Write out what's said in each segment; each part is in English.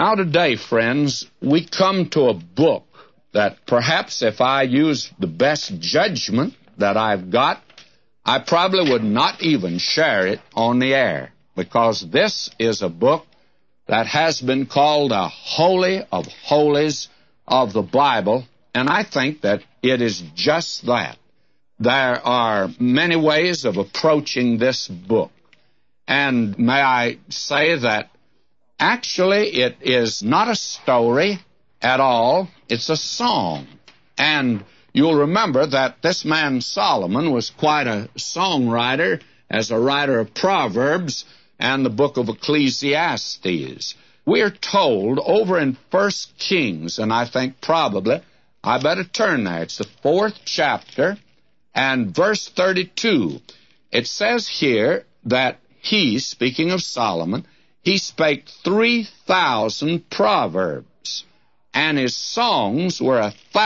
Now today, friends, we come to a book that perhaps if I used the best judgment that I've got, I probably would not even share it on the air, because this is a book that has been called a holy of holies of the Bible, and I think that it is just that. There are many ways of approaching this book, and may I say that actually it is not a story at all, it's a song. And you'll remember that this man Solomon was quite a songwriter as a writer of Proverbs and the book of Ecclesiastes. We are told over in 1 Kings, and I think probably I better turn there. It's the 4th chapter and verse 32. It says here that he, speaking of Solomon, he spake 3,000 proverbs, and his songs were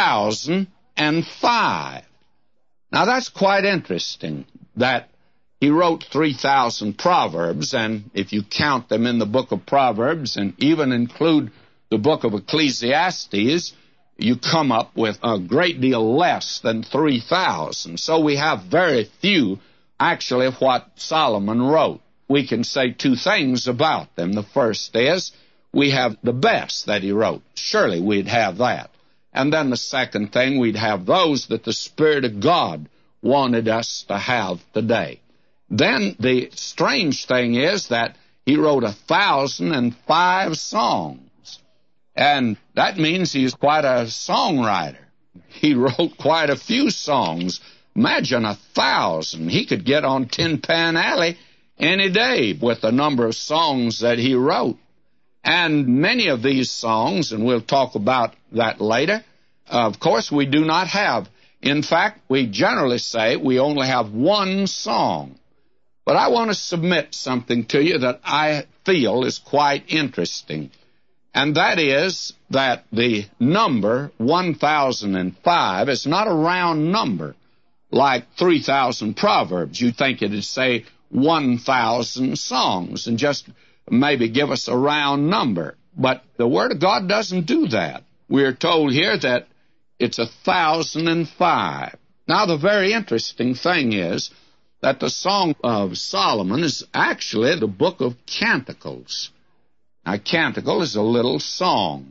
1,005. Now that's quite interesting that he wrote 3,000 proverbs, and if you count them in the book of Proverbs and even include the book of Ecclesiastes, you come up with a great deal less than 3,000. So we have very few, actually, of what Solomon wrote. We can say two things about them. The first is we have the best that he wrote. Surely we'd have that. And then the second thing, we'd have those that the Spirit of God wanted us to have today. Then the strange thing is that he wrote 1,005 songs. And that means he's quite a songwriter. He wrote quite a few songs. Imagine 1,000. He could get on Tin Pan Alley any day with the number of songs that he wrote. And many of these songs, and we'll talk about that later, of course we do not have. In fact, we generally say we only have one song. But I want to submit something to you that I feel is quite interesting. And that is that the number 1,005 is not a round number like 3,000 proverbs. You'd think it'd say 1,000 songs and just maybe give us a round number. But the Word of God doesn't do that. We're told here that it's 1,005. Now, the very interesting thing is that the Song of Solomon is actually the book of Canticles. Now, canticle is a little song,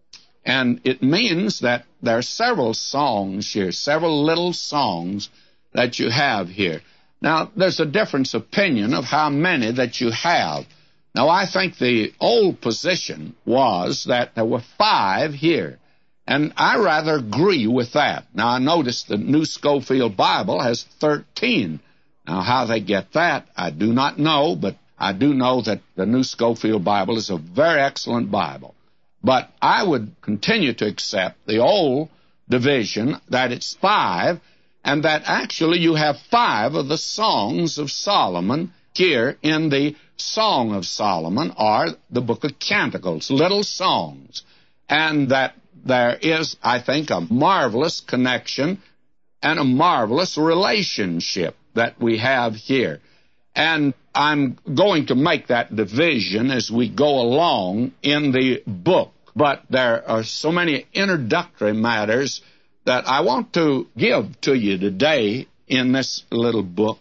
and it means that there are several songs here, several little songs that you have here. Now, there's a difference of opinion of how many that you have. Now, I think the old position was that there were 5 here, and I rather agree with that. Now, I noticed the New Schofield Bible has 13. Now, how they get that, I do not know, but I do know that the New Schofield Bible is a very excellent Bible. But I would continue to accept the old division that it's 5, and that actually you have 5 of the songs of Solomon here in the Song of Solomon, or the book of Canticles, little songs. And that there is, I think, a marvelous connection and a marvelous relationship that we have here. And I'm going to make that division as we go along in the book. But there are so many introductory matters that I want to give to you today in this little book,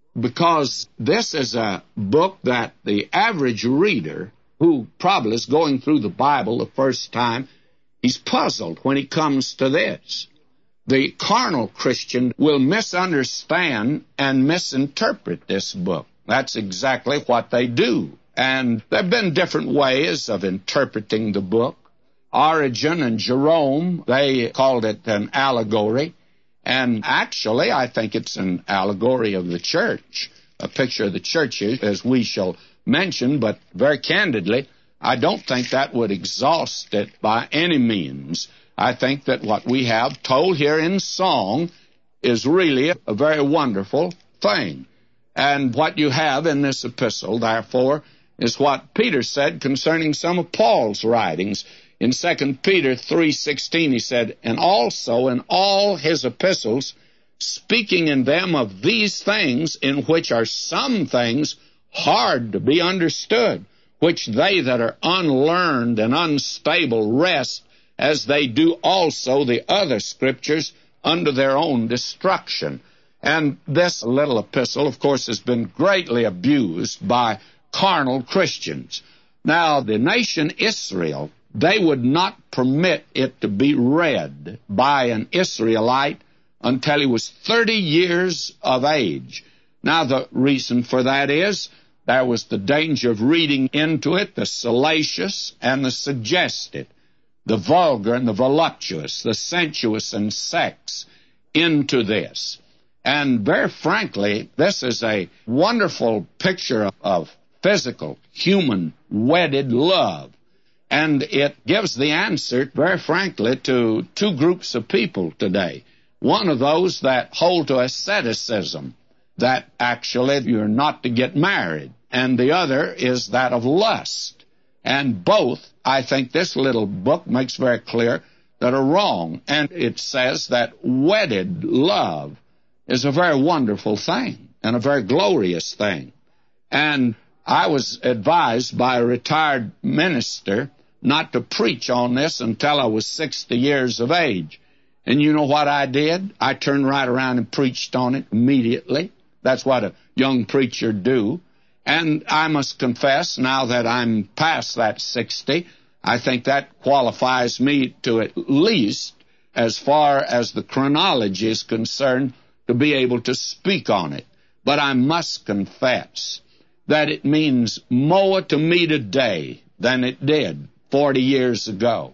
because this is a book that the average reader who probably is going through the Bible the first time, he's puzzled when he comes to this. The carnal Christian will misunderstand and misinterpret this book. That's exactly what they do. And there have been different ways of interpreting the book. Origen and Jerome, they called it an allegory. And actually, I think it's an allegory of the church, a picture of the church, as we shall mention. But very candidly, I don't think that would exhaust it by any means. I think that what we have told here in song is really a very wonderful thing. And what you have in this epistle, therefore, is what Peter said concerning some of Paul's writings. In 2 Peter 3:16, he said, "And also in all his epistles, speaking in them of these things, in which are some things hard to be understood, which they that are unlearned and unstable wrest, as they do also the other Scriptures, unto their own destruction. And this little epistle, of course, has been greatly abused by carnal Christians. Now, the nation Israel, they would not permit it to be read by an Israelite until he was 30 years of age. Now, the reason for that is there was the danger of reading into it the salacious and the suggested, the vulgar and the voluptuous, the sensuous and sex into this. And very frankly, this is a wonderful picture of physical, human, wedded love. And it gives the answer, very frankly, to two groups of people today. One of those that hold to asceticism, that actually you're not to get married. And the other is that of lust. And both, I think this little book makes very clear, that are wrong. And it says that wedded love is a very wonderful thing and a very glorious thing. And I was advised by a retired minister not to preach on this until I was 60 years of age. And you know what I did? I turned right around and preached on it immediately. That's what a young preacher do. And I must confess, now that I'm past that 60, I think that qualifies me to at least, as far as the chronology is concerned, to be able to speak on it. But I must confess that it means more to me today than it did 40 years ago.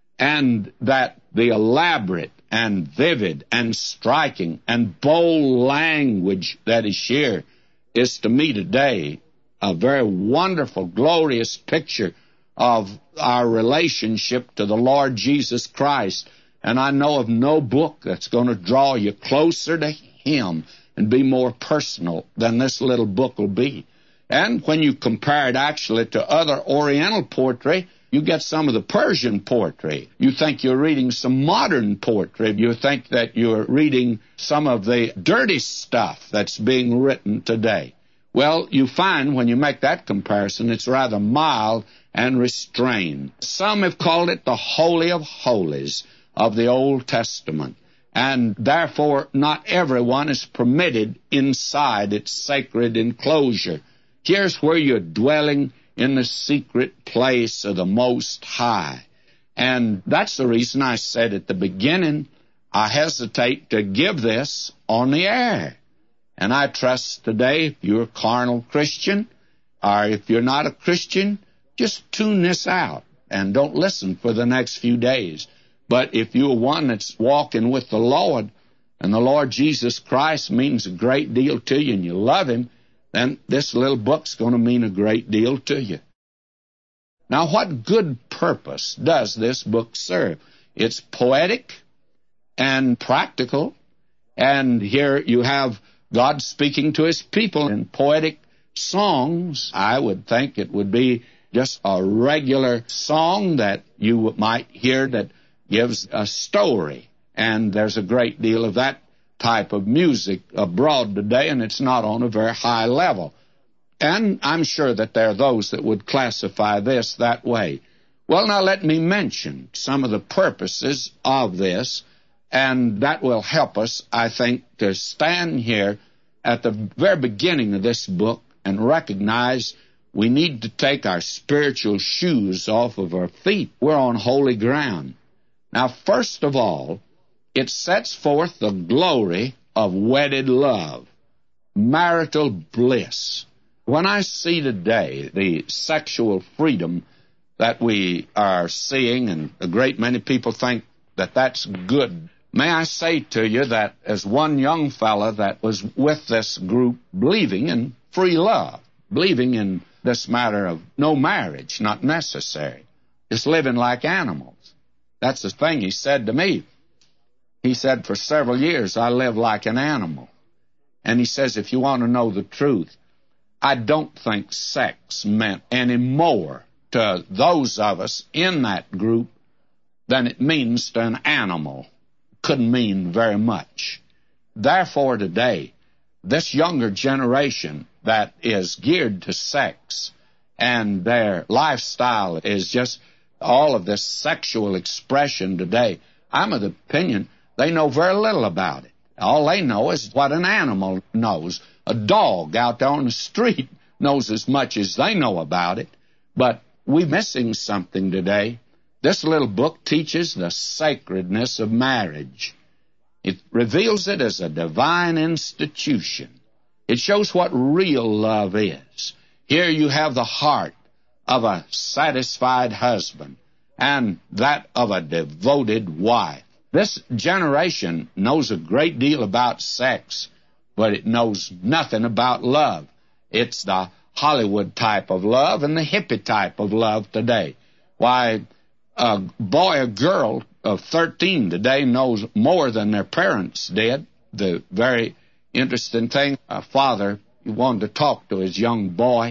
And that the elaborate and vivid and striking and bold language that is here is to me today a very wonderful, glorious picture of our relationship to the Lord Jesus Christ. And I know of no book that's going to draw you closer to Him and be more personal than this little book will be. And when you compare it actually to other Oriental poetry, you get some of the Persian poetry. You think you're reading some modern poetry. You think that you're reading some of the dirty stuff that's being written today. Well, you find when you make that comparison, it's rather mild and restrained. Some have called it the Holy of Holies of the Old Testament. And therefore, not everyone is permitted inside its sacred enclosure. Here's where you're dwelling in the secret place of the Most High. And that's the reason I said at the beginning, I hesitate to give this on the air. And I trust today, if you're a carnal Christian, or if you're not a Christian, just tune this out and don't listen for the next few days. But if you're one that's walking with the Lord, and the Lord Jesus Christ means a great deal to you, and you love Him, then this little book's going to mean a great deal to you. Now, what good purpose does this book serve? It's poetic and practical, and here you have God speaking to His people in poetic songs. I would think it would be just a regular song that you might hear that gives a story, and there's a great deal of that type of music abroad today, and it's not on a very high level. And I'm sure that there are those that would classify this that way. Well, now let me mention some of the purposes of this, and that will help us, I think, to stand here at the very beginning of this book and recognize we need to take our spiritual shoes off of our feet. We're on holy ground. Now, first of all, it sets forth the glory of wedded love, marital bliss. When I see today the sexual freedom that we are seeing, and a great many people think that that's good, may I say to you that as one young fella that was with this group believing in free love, believing in this matter of no marriage, not necessary, just living like animals. That's the thing he said to me. He said, for several years, I lived like an animal. And he says, if you want to know the truth, I don't think sex meant any more to those of us in that group than it means to an animal. Couldn't mean very much. Therefore, today, this younger generation that is geared to sex and their lifestyle is just all of this sexual expression today. I'm of the opinion they know very little about it. All they know is what an animal knows. A dog out there on the street knows as much as they know about it. But we're missing something today. This little book teaches the sacredness of marriage. It reveals it as a divine institution. It shows what real love is. Here you have the heart of a satisfied husband and that of a devoted wife. This generation knows a great deal about sex, but it knows nothing about love. It's the Hollywood type of love and the hippie type of love today. Why, a boy or girl of 13 today knows more than their parents did. The very interesting thing, a father wanted to talk to his young boy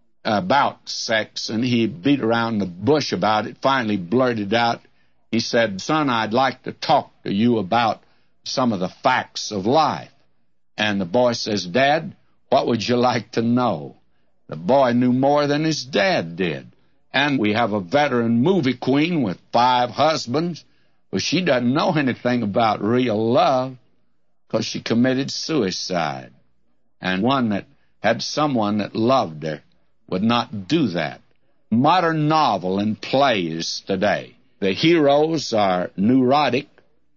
about sex, and he beat around the bush about it, finally blurted out. He said, "Son, I'd like to talk to you about some of the facts of life." And the boy says, "Dad, what would you like to know?" The boy knew more than his dad did. And we have a veteran movie queen with 5 husbands, but she doesn't know anything about real love because she committed suicide. And one that had someone that loved her would not do that. Modern novel and plays today, the heroes are neurotic,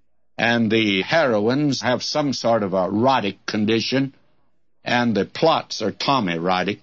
and the heroines have some sort of a erotic condition, and the plots are Tommy-erotic.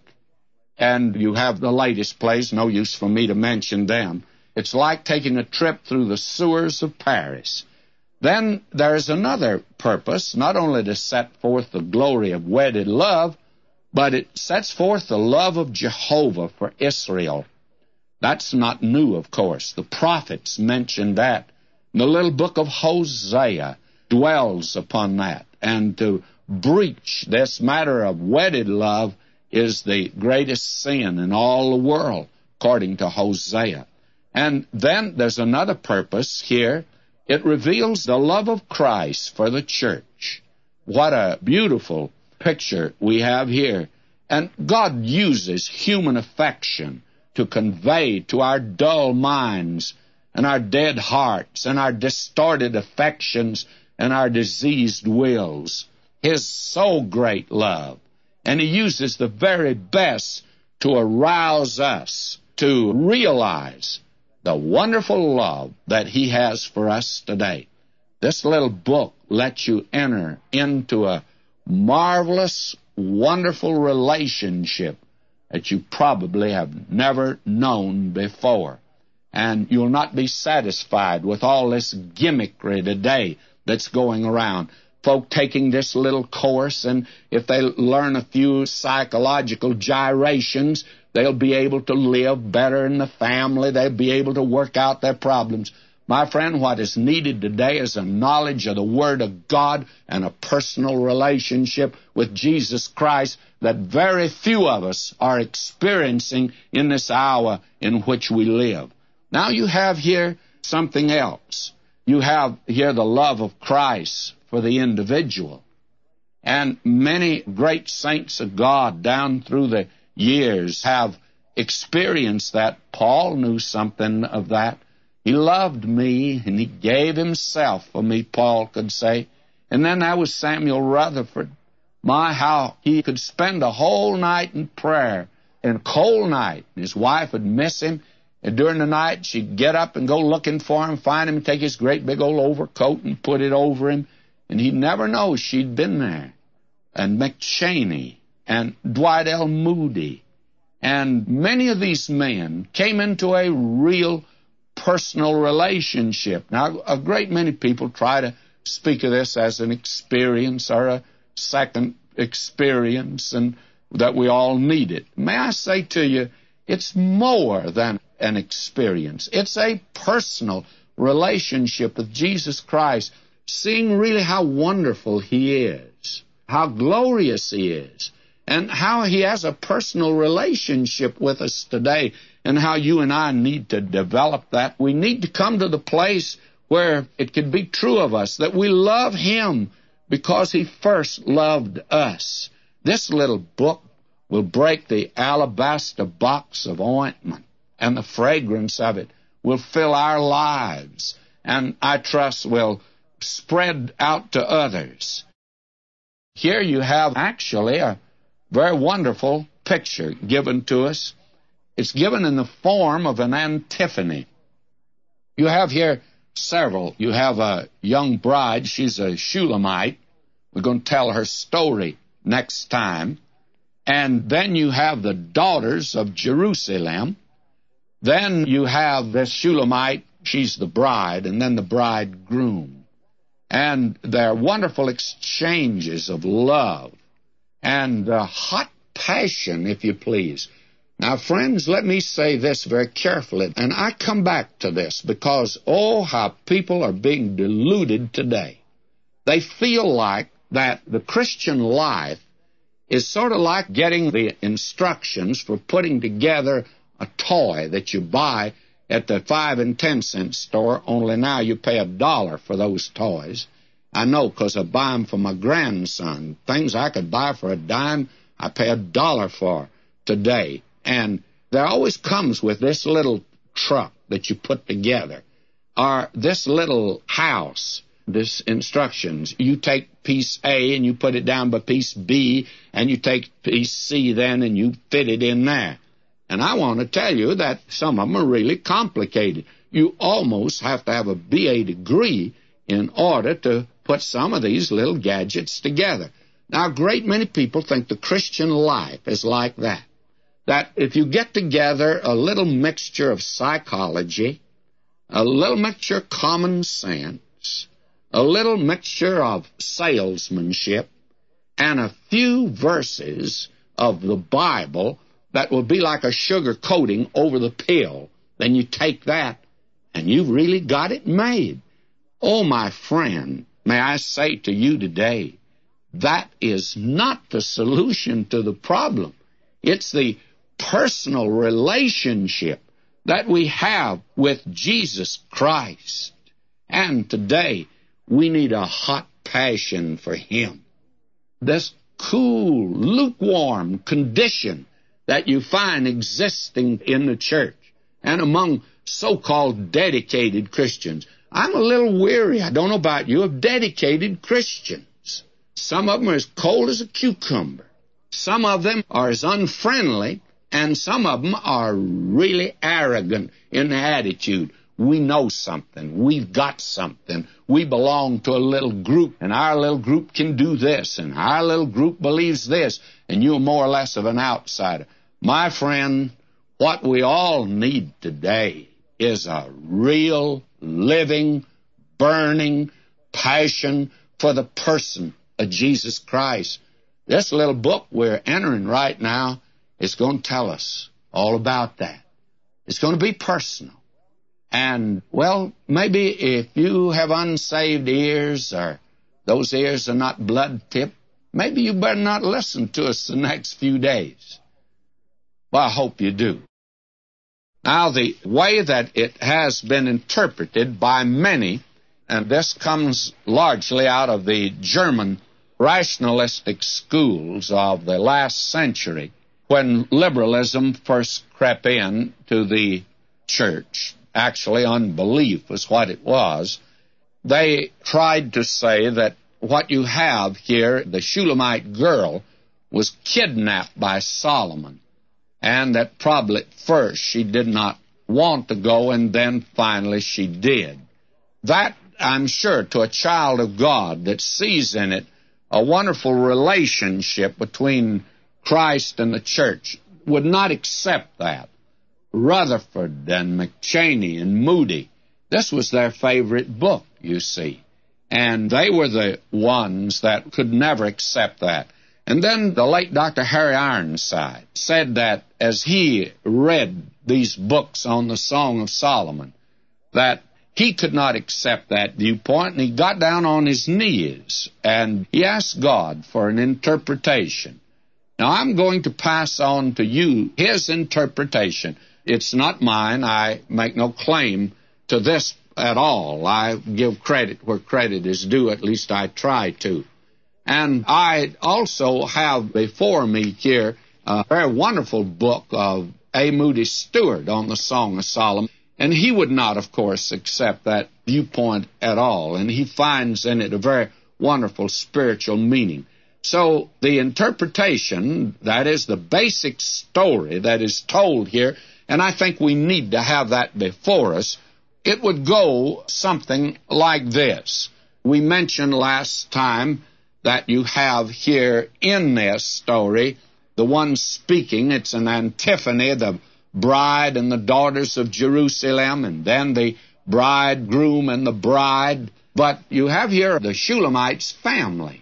And you have the latest plays, no use for me to mention them. It's like taking a trip through the sewers of Paris. Then there's another purpose, not only to set forth the glory of wedded love, but it sets forth the love of Jehovah for Israel. That's not new, of course. The prophets mentioned that. The little book of Hosea dwells upon that. And to breach this matter of wedded love is the greatest sin in all the world, according to Hosea. And then there's another purpose here. It reveals the love of Christ for the church. What a beautiful picture we have here. And God uses human affection to convey to our dull minds and our dead hearts and our distorted affections and our diseased wills His so great love. And He uses the very best to arouse us to realize the wonderful love that He has for us today. This little book lets you enter into a marvelous, wonderful relationship that you probably have never known before. And you'll not be satisfied with all this gimmickry today that's going around. Folk taking this little course, and if they learn a few psychological gyrations, they'll be able to live better in the family. They'll be able to work out their problems. My friend, what is needed today is a knowledge of the Word of God and a personal relationship with Jesus Christ that very few of us are experiencing in this hour in which we live. Now you have here something else. You have here the love of Christ for the individual. And many great saints of God down through the years have experienced that. Paul knew something of that. He loved me, and He gave Himself for me, Paul could say. And then there was Samuel Rutherford. My, how he could spend a whole night in prayer, in a cold night. His wife would miss him, and during the night she'd get up and go looking for him, find him, take his great big old overcoat and put it over him, and he'd never know she'd been there. And McChaney and Dwight L. Moody and many of these men came into a real personal relationship. Now, a great many people try to speak of this as an experience or a second experience, and that we all need it. May I say to you, it's more than an experience. It's a personal relationship with Jesus Christ, seeing really how wonderful He is, how glorious He is, and how He has a personal relationship with us today, and how you and I need to develop that. We need to come to the place where it can be true of us that we love Him because He first loved us. This little book will break the alabaster box of ointment, and the fragrance of it will fill our lives, and I trust will spread out to others. Here you have actually a very wonderful picture given to us. It's given in the form of an antiphony. You have here several. You have a young bride. She's a Shulamite. We're going to tell her story next time. And then you have the daughters of Jerusalem. Then you have this Shulamite. She's the bride, and then the bridegroom. And there are wonderful exchanges of love and hot passion, if you please. Now, friends, let me say this very carefully, and I come back to this because, oh, how people are being deluded today. They feel like that the Christian life is sort of like getting the instructions for putting together a toy that you buy at the 5 and 10 cent store, only now you pay $1 for those toys. I know, because I buy them for my grandson. Things I could buy for a dime, I pay $1 for today. And there always comes with this little truck that you put together, or this little house, this instructions. You take piece A and you put it down by piece B, and you take piece C then and you fit it in there. And I want to tell you that some of them are really complicated. You almost have to have a BA degree in order to put some of these little gadgets together. Now, a great many people think the Christian life is like that. That if you get together a little mixture of psychology, a little mixture of common sense, a little mixture of salesmanship, and a few verses of the Bible that will be like a sugar coating over the pill, then you take that and you've really got it made. Oh, my friend, may I say to you today, that is not the solution to the problem. It's the personal relationship that we have with Jesus Christ. And today, we need a hot passion for Him. This cool, lukewarm condition that you find existing in the church and among so-called dedicated Christians. I'm a little weary, I don't know about you, of dedicated Christians. Some of them are as cold as a cucumber. Some of them are as unfriendly, and some of them are really arrogant in their attitude. We know something. We've got something. We belong to a little group, and our little group can do this, and our little group believes this, and you're more or less of an outsider. My friend, what we all need today is a real, living, burning passion for the person of Jesus Christ. This little book we're entering right now is going to tell us all about that. It's going to be personal. And, well, maybe if you have unsaved ears, or those ears are not blood-tipped, maybe you better not listen to us the next few days. Well, I hope you do. Now, the way that it has been interpreted by many, and this comes largely out of the German rationalistic schools of the last century, when liberalism first crept in to the church. Actually, unbelief was what it was. They tried to say that what you have here, the Shulamite girl, was kidnapped by Solomon, and that probably at first she did not want to go, and then finally she did. That, I'm sure, to a child of God that sees in it a wonderful relationship between Christ and the church, would not accept that. Rutherford and McChaney and Moody, this was their favorite book, you see. And they were the ones that could never accept that. And then the late Dr. Harry Ironside said that as he read these books on the Song of Solomon, that he could not accept that viewpoint, and he got down on his knees and he asked God for an interpretation. Now, I'm going to pass on to you his interpretation. It's not mine. I make no claim to this at all. I give credit where credit is due, at least I try to. And I also have before me here a very wonderful book of A. Moody Stewart on the Song of Solomon. And he would not, of course, accept that viewpoint at all. And he finds in it a very wonderful spiritual meaning. So the interpretation, that is the basic story that is told here, and I think we need to have that before us, it would go something like this. We mentioned last time that you have here in this story the one speaking. It's an antiphony, the bride and the daughters of Jerusalem, and then the bridegroom and the bride. But you have here the Shulamite's family.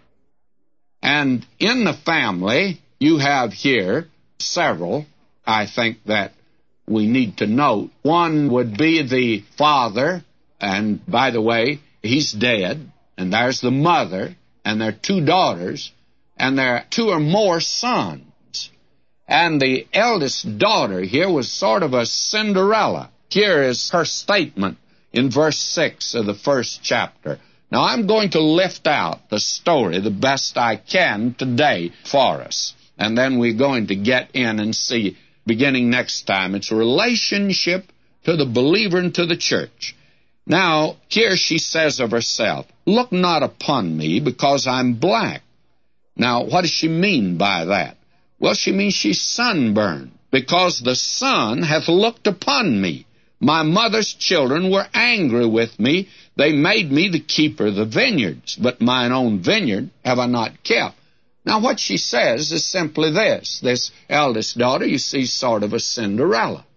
And in the family, you have here several, I think, that we need to note. One would be the father, and by the way, he's dead, and there's the mother, and there are two daughters, and there are two or more sons. And the eldest daughter here was sort of a Cinderella. Here is her statement in verse 6 of the first chapter. Now, I'm going to lift out the story the best I can today for us. And then we're going to get in and see, beginning next time, its relationship to the believer and to the church. Now, here she says of herself, "Look not upon me, because I'm black." Now, what does she mean by that? Well, she means she's sunburned, because the sun hath looked upon me. My mother's children were angry with me. They made me the keeper of the vineyards, but mine own vineyard have I not kept. Now, what she says is simply this. This eldest daughter, you see, sort of a Cinderella.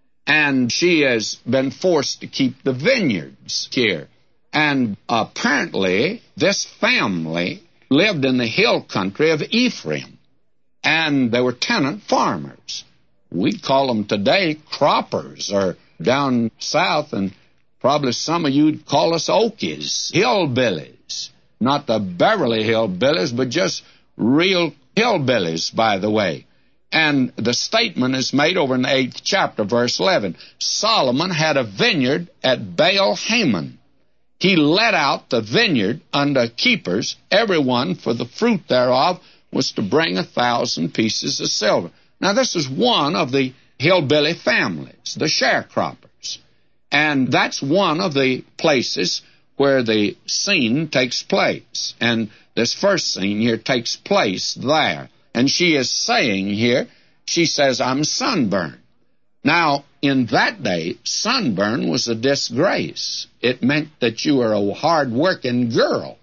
And she has been forced to keep the vineyards here. And apparently, this family lived in the hill country of Ephraim. And they were tenant farmers. We'd call them today croppers, or down south, and probably some of you'd call us Okies, hillbillies. Not the Beverly Hillbillies, but just real hillbillies, by the way. And the statement is made over in the 8th chapter, verse 11. Solomon had a vineyard at Baal-Hamon. He let out the vineyard unto keepers, every one for the fruit thereof was to bring 1,000 pieces of silver. Now, this is one of the hillbilly families, the sharecroppers. And that's one of the places where the scene takes place. And this first scene here takes place there. And she is saying here, she says, I'm sunburned. Now, in that day, sunburn was a disgrace. It meant that you were a hard-working girl.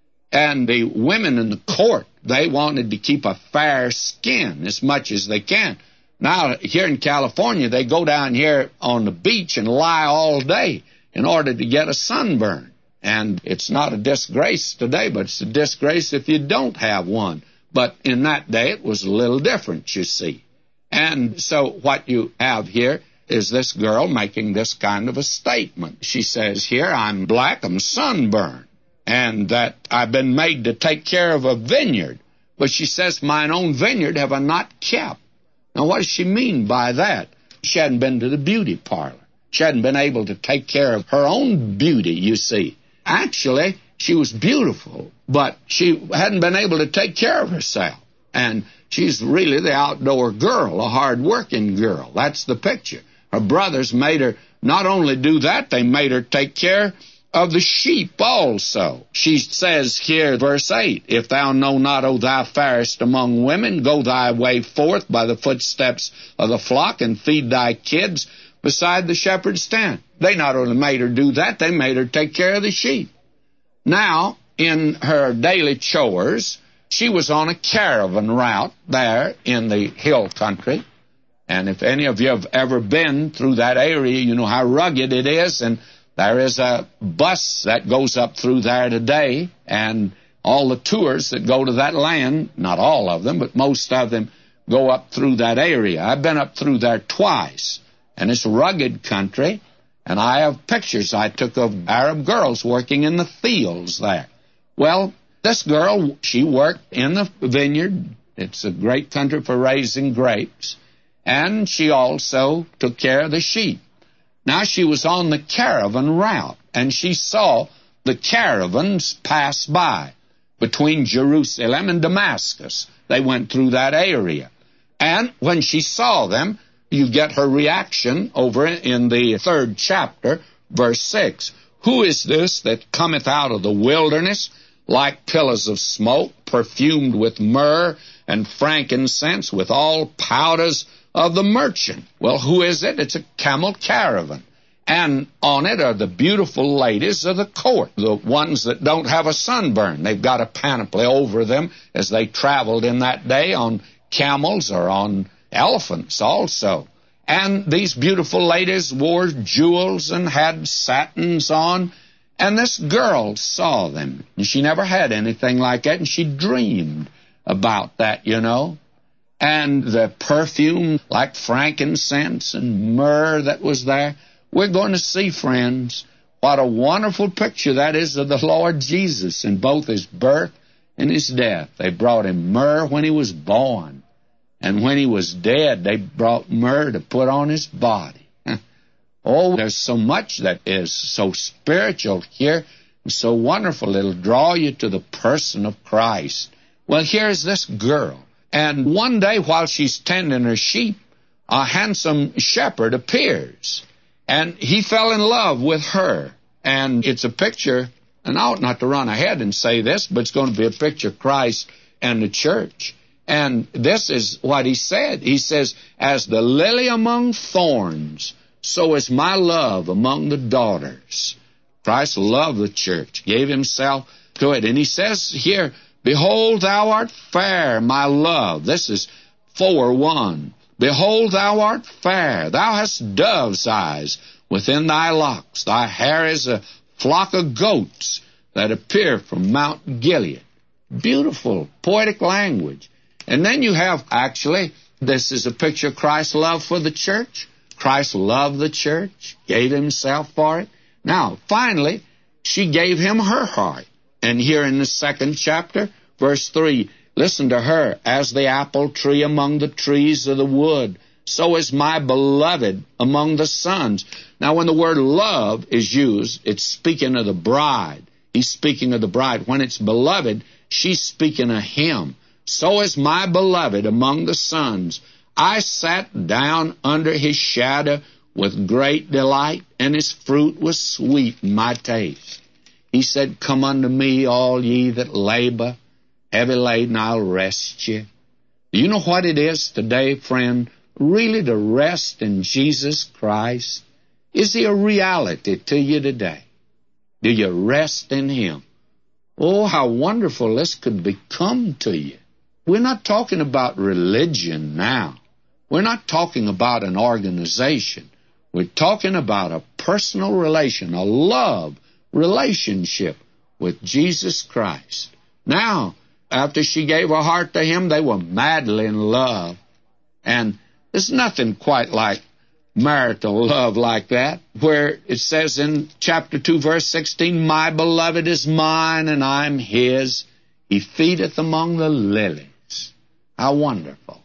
And the women in the court, they wanted to keep a fair skin as much as they can. Now, here in California, they go down here on the beach and lie all day in order to get a sunburn. And it's not a disgrace today, but it's a disgrace if you don't have one. But in that day, it was a little different, you see. And so what you have here is this girl making this kind of a statement. She says here, I'm black, I'm sunburned, and that I've been made to take care of a vineyard. But she says, mine own vineyard have I not kept. Now, what does she mean by that? She hadn't been to the beauty parlor. She hadn't been able to take care of her own beauty, you see. Actually, she was beautiful, but she hadn't been able to take care of herself. And she's really the outdoor girl, a hard-working girl. That's the picture. Her brothers made her not only do that, they made her take care of the sheep also. She says here, verse 8, If thou know not, O thou fairest among women, go thy way forth by the footsteps of the flock, and feed thy kids beside the shepherd's tent. They not only made her do that, they made her take care of the sheep. Now, in her daily chores, she was on a caravan route there in the hill country. And if any of you have ever been through that area, you know how rugged it is. And there is a bus that goes up through there today. And all the tours that go to that land, not all of them, but most of them go up through that area. I've been up through there twice. And it's rugged country. And I have pictures I took of Arab girls working in the fields there. Well, this girl, she worked in the vineyard. It's a great country for raising grapes. And she also took care of the sheep. Now, she was on the caravan route, and she saw the caravans pass by between Jerusalem and Damascus. They went through that area. And when she saw them, you get her reaction over in the 3rd chapter, verse 6. Who is this that cometh out of the wilderness like pillars of smoke, perfumed with myrrh and frankincense, with all powders of the merchant? Well, who is it? It's a camel caravan. And on it are the beautiful ladies of the court, the ones that don't have a sunburn. They've got a panoply over them as they traveled in that day on camels or on elephants also. And these beautiful ladies wore jewels and had satins on. And this girl saw them. And she never had anything like that, and she dreamed about that, you know. And the perfume like frankincense and myrrh that was there. We're going to see, friends, what a wonderful picture that is of the Lord Jesus in both his birth and his death. They brought him myrrh when he was born. And when he was dead, they brought myrrh to put on his body. Oh, there's so much that is so spiritual here and so wonderful. It'll draw you to the person of Christ. Well, here's this girl. And one day while she's tending her sheep, a handsome shepherd appears. And he fell in love with her. And it's a picture, and I ought not to run ahead and say this, but it's going to be a picture of Christ and the church. And this is what he said. He says, as the lily among thorns, so is my love among the daughters. Christ loved the church, gave himself to it. And he says here, behold, thou art fair, my love. This is 4:1. Behold, thou art fair. Thou hast dove's eyes within thy locks. Thy hair is a flock of goats that appear from Mount Gilead. Beautiful, poetic language. And then you have, actually, this is a picture of Christ's love for the church. Christ loved the church, gave himself for it. Now, finally, she gave him her heart. And here in the 2nd chapter, verse 3, listen to her. As the apple tree among the trees of the wood, so is my beloved among the sons. Now, when the word love is used, it's speaking of the bride. He's speaking of the bride. When it's beloved, she's speaking of him. So is my beloved among the sons. I sat down under his shadow with great delight, and his fruit was sweet in my taste. He said, come unto me, all ye that labor, heavy laden, I'll rest you. Do you know what it is today, friend? Really to rest in Jesus Christ? Is he a reality to you today? Do you rest in him? Oh, how wonderful this could become to you. We're not talking about religion now. We're not talking about an organization. We're talking about a personal relation, a love relationship with Jesus Christ. Now, after she gave her heart to him, they were madly in love. And there's nothing quite like marital love like that, where it says in chapter 2, verse 16, my beloved is mine and I'm his. He feedeth among the lilies. How wonderful.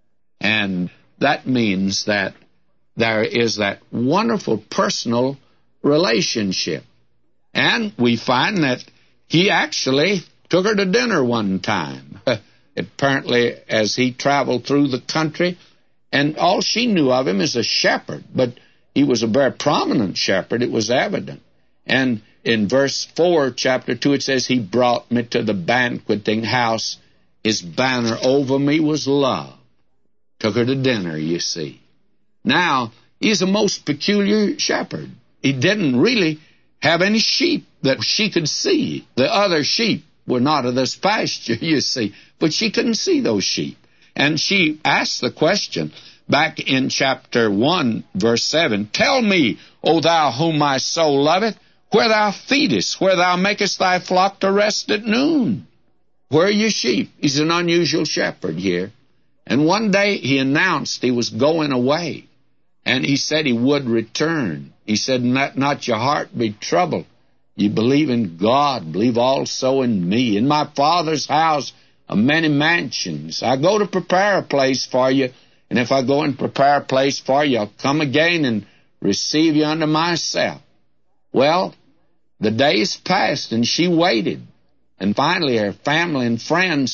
And that means that there is that wonderful personal relationship. And we find that he actually took her to dinner one time, apparently as he traveled through the country. And all she knew of him is a shepherd, but he was a very prominent shepherd, it was evident. And in verse 4, chapter 2, it says, he brought me to the banqueting house. His banner over me was love. Took her to dinner, you see. Now, he's a most peculiar shepherd. He didn't really have any sheep that she could see. The other sheep were not of this pasture, you see, but she couldn't see those sheep. And she asked the question back in chapter 1, verse 7, tell me, O thou whom my soul loveth, where thou feedest, where thou makest thy flock to rest at noon. Where are your sheep? He's an unusual shepherd here. And one day he announced he was going away. And he said he would return. He said, let not your heart be troubled. You believe in God, believe also in me. In my Father's house are many mansions. I go to prepare a place for you. And if I go and prepare a place for you, I'll come again and receive you unto myself. Well, the days passed and she waited. And finally her family and friends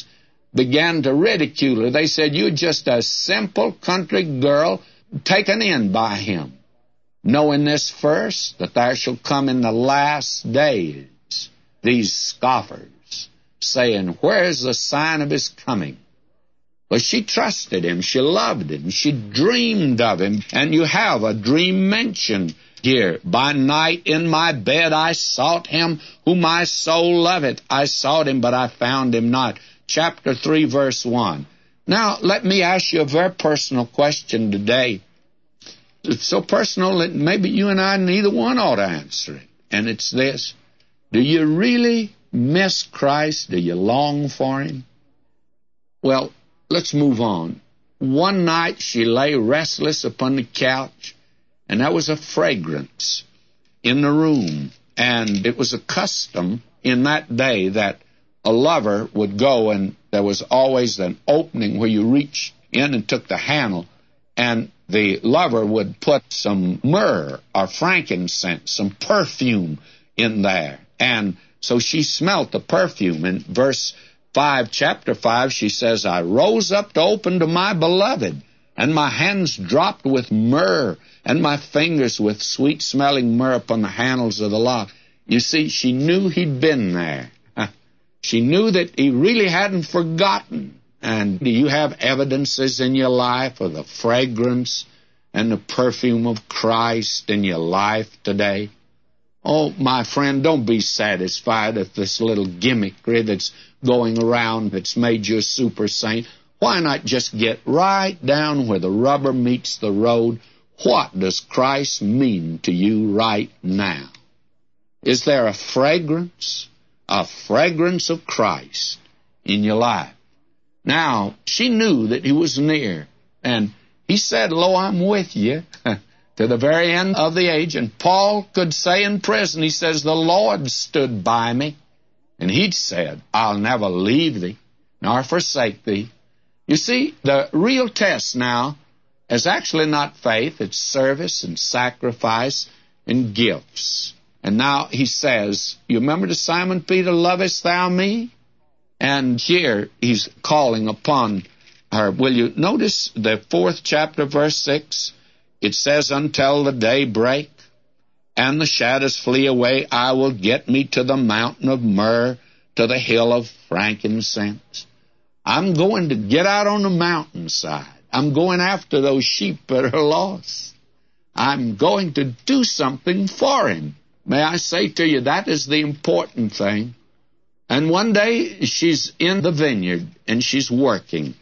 began to ridicule her. They said, "You're just a simple country girl taken in by him. Knowing this first, that there shall come in the last days these scoffers, saying, Where is the sign of his coming?" But she trusted him, she loved him, she dreamed of him. And you have a dream mentioned here. "By night in my bed I sought him, whom my soul loveth. I sought him, but I found him not." Chapter 3, verse 1. Now, let me ask you a very personal question today. It's so personal that maybe you and I, neither one ought to answer it. And it's this: do you really miss Christ? Do you long for him? Well, let's move on. One night she lay restless upon the couch, and there was a fragrance in the room. And it was a custom in that day that a lover would go, and there was always an opening where you reached in and took the handle, and the lover would put some myrrh or frankincense, some perfume in there. And so she smelt the perfume. In verse 5, chapter 5, she says, "I rose up to open to my beloved, and my hands dropped with myrrh, and my fingers with sweet-smelling myrrh upon the handles of the lock." You see, she knew he'd been there. She knew that he really hadn't forgotten. And do you have evidences in your life of the fragrance and the perfume of Christ in your life today? Oh, my friend, don't be satisfied with this little gimmickry that's going around that's made you a super saint. Why not just get right down where the rubber meets the road? What does Christ mean to you right now? Is there a fragrance of Christ in your life? Now, she knew that he was near, and he said, "Lo, I'm with you to the very end of the age." And Paul could say in prison, he says, "The Lord stood by me," and he'd said, "I'll never leave thee nor forsake thee." You see, the real test now is actually not faith, it's service and sacrifice and gifts. And now he says, you remember to Simon Peter, "Lovest thou me?" And here he's calling upon her. Will you notice the 4th chapter, verse 6? It says, "Until the day break and the shadows flee away, I will get me to the mountain of myrrh, to the hill of frankincense." I'm going to get out on the mountainside. I'm going after those sheep that are lost. I'm going to do something for him. May I say to you, that is the important thing. And one day she's in the vineyard and she's working.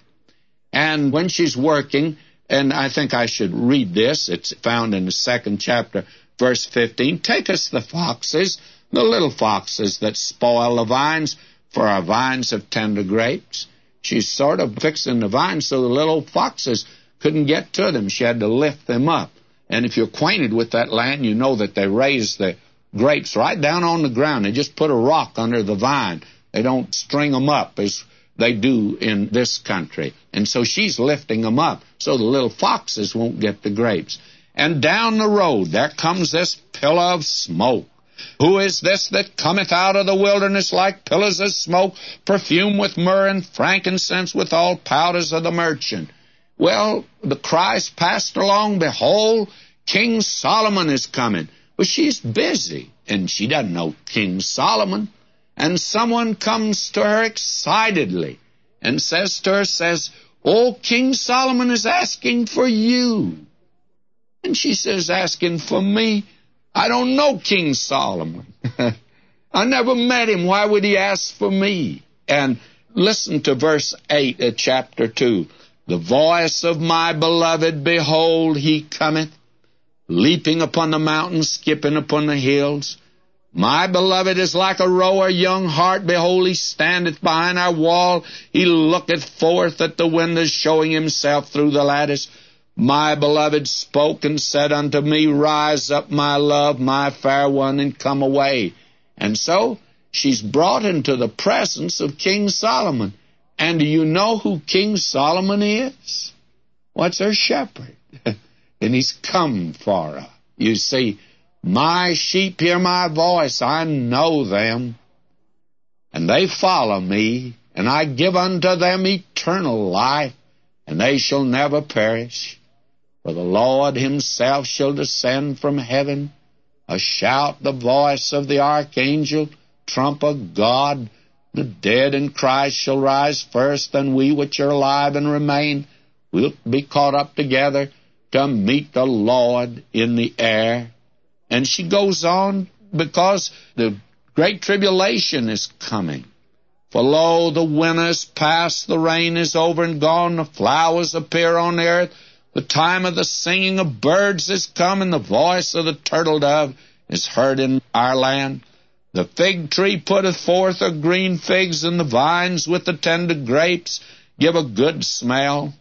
And when she's working, and I think I should read this, it's found in the 2nd chapter, verse 15, "Take us the foxes, the little foxes that spoil the vines, for our vines have tender grapes." She's sort of fixing the vines so the little foxes couldn't get to them. She had to lift them up. And if you're acquainted with that land, you know that they raise the grapes right down on the ground. They just put a rock under the vine. They don't string them up as they do in this country. And so she's lifting them up so the little foxes won't get the grapes. And down the road there comes this pillar of smoke. "Who is this that cometh out of the wilderness like pillars of smoke, perfumed with myrrh and frankincense, with all powders of the merchant?" Well, the Christ passed along. Behold, King Solomon is coming. But she's busy, and she doesn't know King Solomon. And someone comes to her excitedly and says to her, "Oh, King Solomon is asking for you." And she says, "Asking for me? I don't know King Solomon. I never met him. Why would he ask for me?" And listen to verse 8 of chapter 2. "The voice of my beloved, behold, he cometh, leaping upon the mountains, skipping upon the hills. My beloved is like a roe, young hart. Behold, he standeth behind our wall. He looketh forth at the windows, showing himself through the lattice. My beloved spoke and said unto me, Rise up, my love, my fair one, and come away." And so she's brought into the presence of King Solomon. And do you know who King Solomon is? What's her shepherd? And he's come for her. You see, my sheep hear my voice. I know them, and they follow me, and I give unto them eternal life, and they shall never perish. For the Lord himself shall descend from heaven, a shout, the voice of the archangel, trump of God. The dead in Christ shall rise first, and we which are alive and remain will be caught up together to meet the Lord in the air. And she goes on, because the great tribulation is coming. For lo, the winter is past, the rain is over and gone, the flowers appear on the earth, the time of the singing of birds is come, and the voice of the turtle dove is heard in our land. The fig tree putteth forth her green figs, and the vines with the tender grapes give a good smell.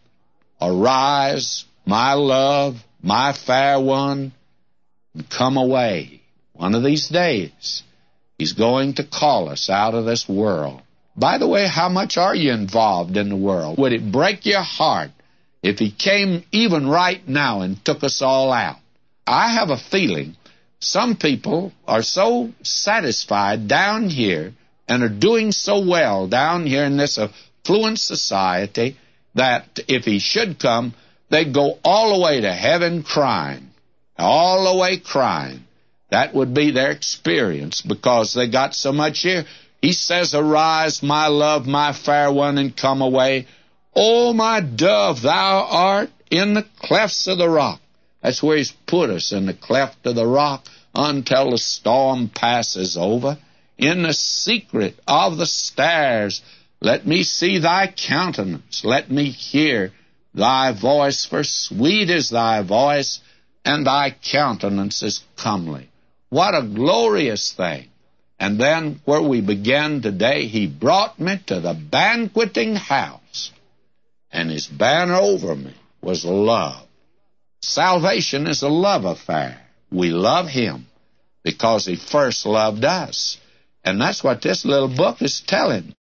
Arise, my love, my fair one, and come away. One of these days, he's going to call us out of this world. By the way, how much are you involved in the world? Would it break your heart if he came even right now and took us all out? I have a feeling some people are so satisfied down here and are doing so well down here in this affluent society that if he should come, they'd go all the way to heaven crying, all the way crying. That would be their experience because they got so much here. He says, arise, my love, my fair one, and come away. O my dove, thou art in the clefts of the rock. That's where he's put us, in the cleft of the rock, until the storm passes over. In the secret of the stars, let me see thy countenance. Let me hear thy voice, for sweet is thy voice, and thy countenance is comely. What a glorious thing. And then where we began today, he brought me to the banqueting house, and his banner over me was love. Salvation is a love affair. We love him because he first loved us. And that's what this little book is telling.